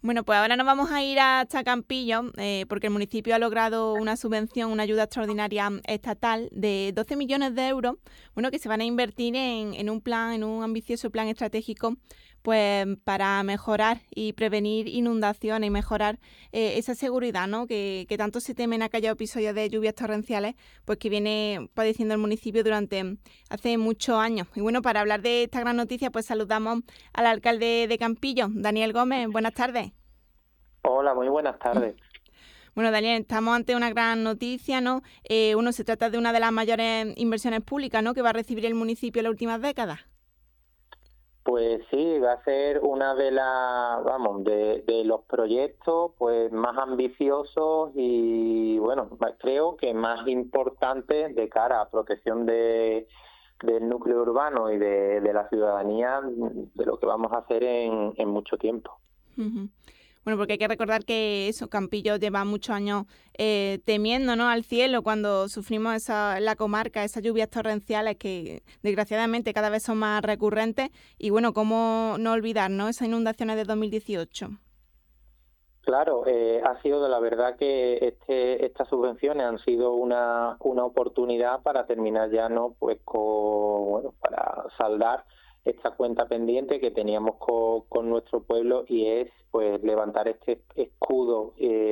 Bueno, pues ahora nos vamos a ir hasta Campillo, porque el municipio ha logrado una subvención, una ayuda extraordinaria estatal de 12 millones de euros, bueno, que se van a invertir en un plan, en un ambicioso plan estratégico, pues para mejorar y prevenir inundaciones y mejorar esa seguridad, ¿no? Que tanto se temen aquellos episodios de lluvias torrenciales, pues que viene padeciendo el municipio durante hace muchos años. Y bueno, para hablar de esta gran noticia, pues saludamos al alcalde de Campillo, Daniel Gómez. Buenas tardes. Hola, muy buenas tardes. Bueno, Daniel, estamos ante una gran noticia, ¿no? Se trata de una de las mayores inversiones públicas, ¿no?, que va a recibir el municipio en las últimas décadas. Pues sí, va a ser una de de los proyectos pues más ambiciosos y bueno, creo que más importantes de cara a protección del núcleo urbano y de la ciudadanía de lo que vamos a hacer en mucho tiempo. Uh-huh. Bueno, porque hay que recordar que Campillo lleva muchos años temiendo, ¿no?, al cielo cuando sufrimos la comarca, esas lluvias torrenciales que desgraciadamente cada vez son más recurrentes. Y bueno, cómo no olvidar, ¿no?, esas inundaciones de 2018. Claro, ha sido de la verdad que estas subvenciones han sido una oportunidad para terminar ya, ¿no?, pues para saldar esta cuenta pendiente que teníamos con nuestro pueblo, y es pues levantar este escudo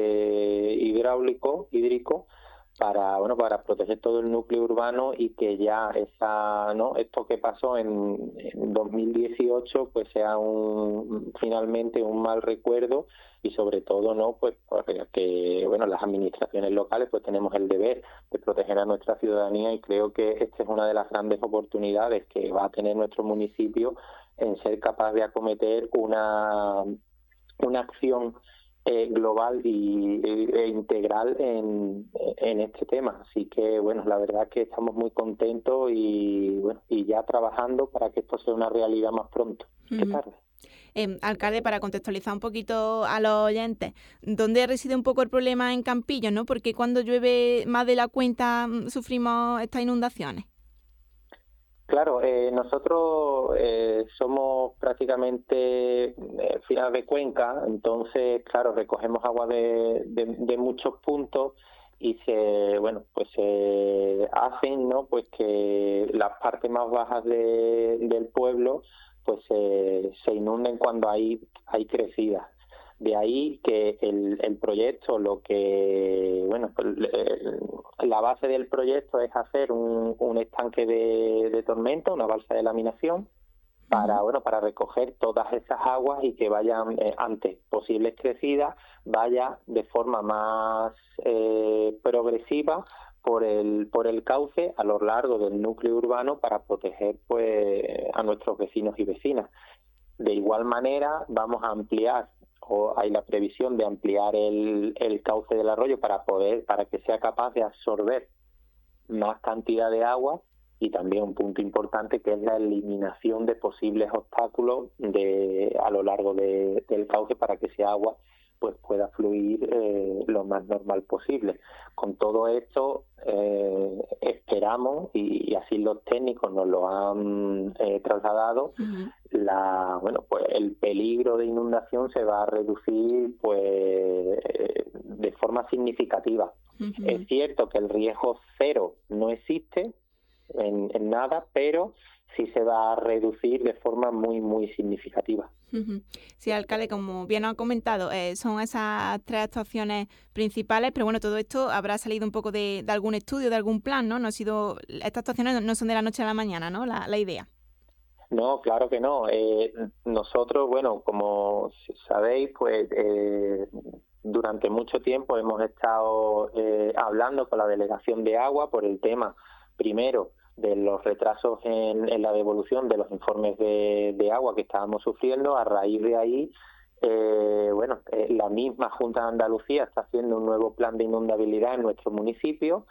hídrico para proteger todo el núcleo urbano, y que ya esto que pasó en 2018 pues sea finalmente un mal recuerdo. Y sobre todo, ¿no?, pues porque las administraciones locales pues tenemos el deber de proteger a nuestra ciudadanía, y creo que esta es una de las grandes oportunidades que va a tener nuestro municipio en ser capaz de acometer una acción global e integral en este tema. Así que la verdad es que estamos muy contentos y ya trabajando para que esto sea una realidad más pronto que tarde. Alcalde, para contextualizar un poquito a los oyentes, ¿dónde reside un poco el problema en Campillo, no? Porque cuando llueve más de la cuenta sufrimos estas inundaciones. Claro, nosotros somos prácticamente final de cuenca, entonces, claro, recogemos agua de muchos puntos, y se hacen, ¿no?, pues que las partes más bajas del pueblo pues se inunden cuando hay crecidas. De ahí que el proyecto, la base del proyecto es hacer un estanque de tormenta, una balsa de laminación, para recoger todas esas aguas y que vayan, ante posibles crecidas, vaya de forma más progresiva por el cauce a lo largo del núcleo urbano, para proteger pues a nuestros vecinos y vecinas. De igual manera vamos a ampliar, o hay la previsión de ampliar el cauce del arroyo para que sea capaz de absorber más cantidad de agua, y también un punto importante que es la eliminación de posibles obstáculos a lo largo del cauce, para que ese agua pues pueda fluir lo más normal posible. Con todo esto esperamos, y así los técnicos nos lo han trasladado, el peligro de inundación se va a reducir pues de forma significativa. Uh-huh. Es cierto que el riesgo cero no existe en nada, pero sí se va a reducir de forma muy, muy significativa. Uh-huh. Sí, alcalde, como bien ha comentado, son esas 3 actuaciones principales, pero bueno, todo esto habrá salido un poco de algún estudio, de algún plan, ¿no? Estas actuaciones no son de la noche a la mañana, ¿no?, la idea. No, claro que no. Nosotros, como sabéis, pues durante mucho tiempo hemos estado hablando con la Delegación de Agua por el tema, primero, de los retrasos en la devolución de los informes de agua que estábamos sufriendo. A raíz de ahí, la misma Junta de Andalucía está haciendo un nuevo plan de inundabilidad en nuestro municipio.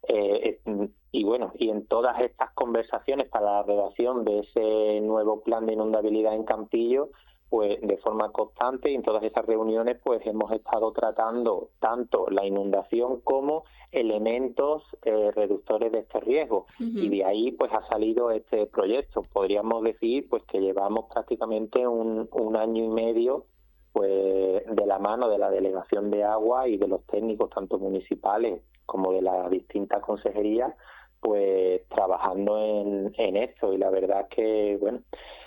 Y en todas estas conversaciones para la redacción de ese nuevo plan de inundabilidad en Campillo, pues de forma constante, y en todas esas reuniones pues hemos estado tratando tanto la inundación como elementos reductores de este riesgo. Uh-huh. Y de ahí pues ha salido este proyecto. Podríamos decir pues que llevamos prácticamente un año y medio pues de la mano de la Delegación de Agua y de los técnicos, tanto municipales como de las distintas consejerías, pues trabajando en esto. Y la verdad es que, bueno,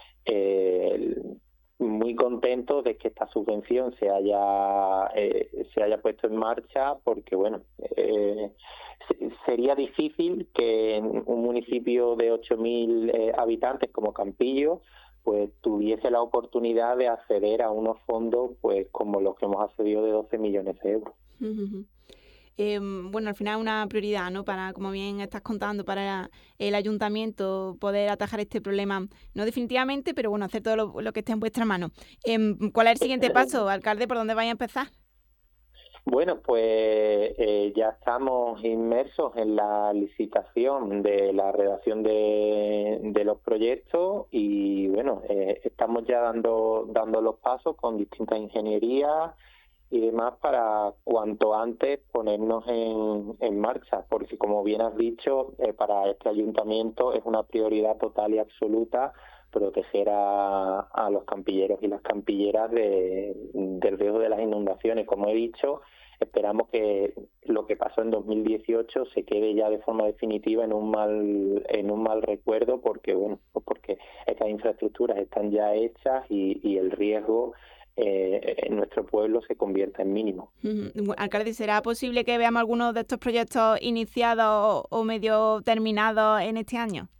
muy contento de que esta subvención se haya puesto en marcha, porque bueno, sería difícil que en un municipio de 8.000 habitantes como Campillo pues tuviese la oportunidad de acceder a unos fondos pues como los que hemos accedido de 12 millones de euros. Bueno, al final es una prioridad, ¿no? Para, como bien estás contando, para el ayuntamiento poder atajar este problema, no definitivamente, pero bueno, hacer todo lo que esté en vuestra mano. ¿Cuál es el siguiente paso, alcalde? ¿Por dónde vais a empezar? Bueno, pues ya estamos inmersos en la licitación de la redacción de los proyectos y bueno, estamos ya dando los pasos con distintas ingenierías y demás para cuanto antes ponernos en marcha, porque como bien has dicho, para este ayuntamiento es una prioridad total y absoluta proteger a los campilleros y las campilleras del riesgo de las inundaciones. Como he dicho, esperamos que lo que pasó en 2018 se quede ya de forma definitiva en un mal recuerdo, porque bueno, porque estas infraestructuras están ya hechas y el riesgo en nuestro pueblo se convierta en mínimo. Alcalde, ¿será posible que veamos algunos de estos proyectos iniciados o medio terminados en este año?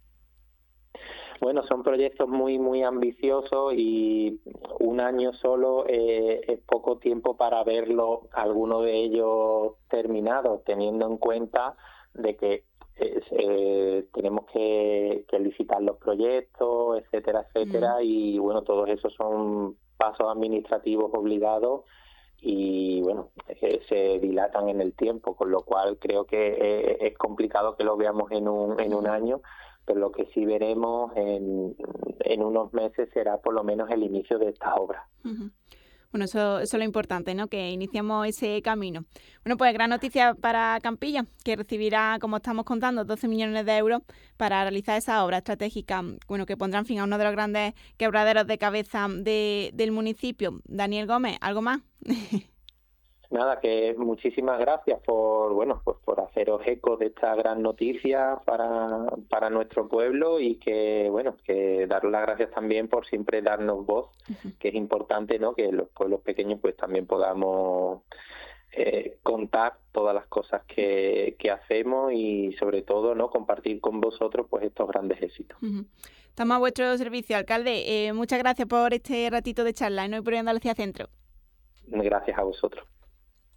Bueno, son proyectos muy, muy ambiciosos y un año solo es poco tiempo para verlo, algunos de ellos terminados, teniendo en cuenta de que tenemos que licitar los proyectos, etcétera, etcétera, y bueno, todos esos son pasos administrativos obligados y bueno, se dilatan en el tiempo, con lo cual creo que es complicado que lo veamos en un año, pero lo que sí veremos en unos meses será por lo menos el inicio de estas obras. Bueno, eso es lo importante, ¿no? Que iniciamos ese camino. Bueno, pues gran noticia para Campillo, que recibirá, como estamos contando, 12 millones de euros para realizar esa obra estratégica, bueno, que pondrán fin a uno de los grandes quebraderos de cabeza del municipio. Daniel Gómez, ¿algo más? Nada, que muchísimas gracias por haceros eco de esta gran noticia para nuestro pueblo y que daros las gracias también por siempre darnos voz, que es importante, ¿no? Que los pueblos pequeños pues también podamos contar todas las cosas que hacemos y sobre todo, ¿no? Compartir con vosotros pues estos grandes éxitos. Estamos a vuestro servicio, alcalde. Muchas gracias por este ratito de charla en Hoy por Andalucía Centro. Gracias a vosotros.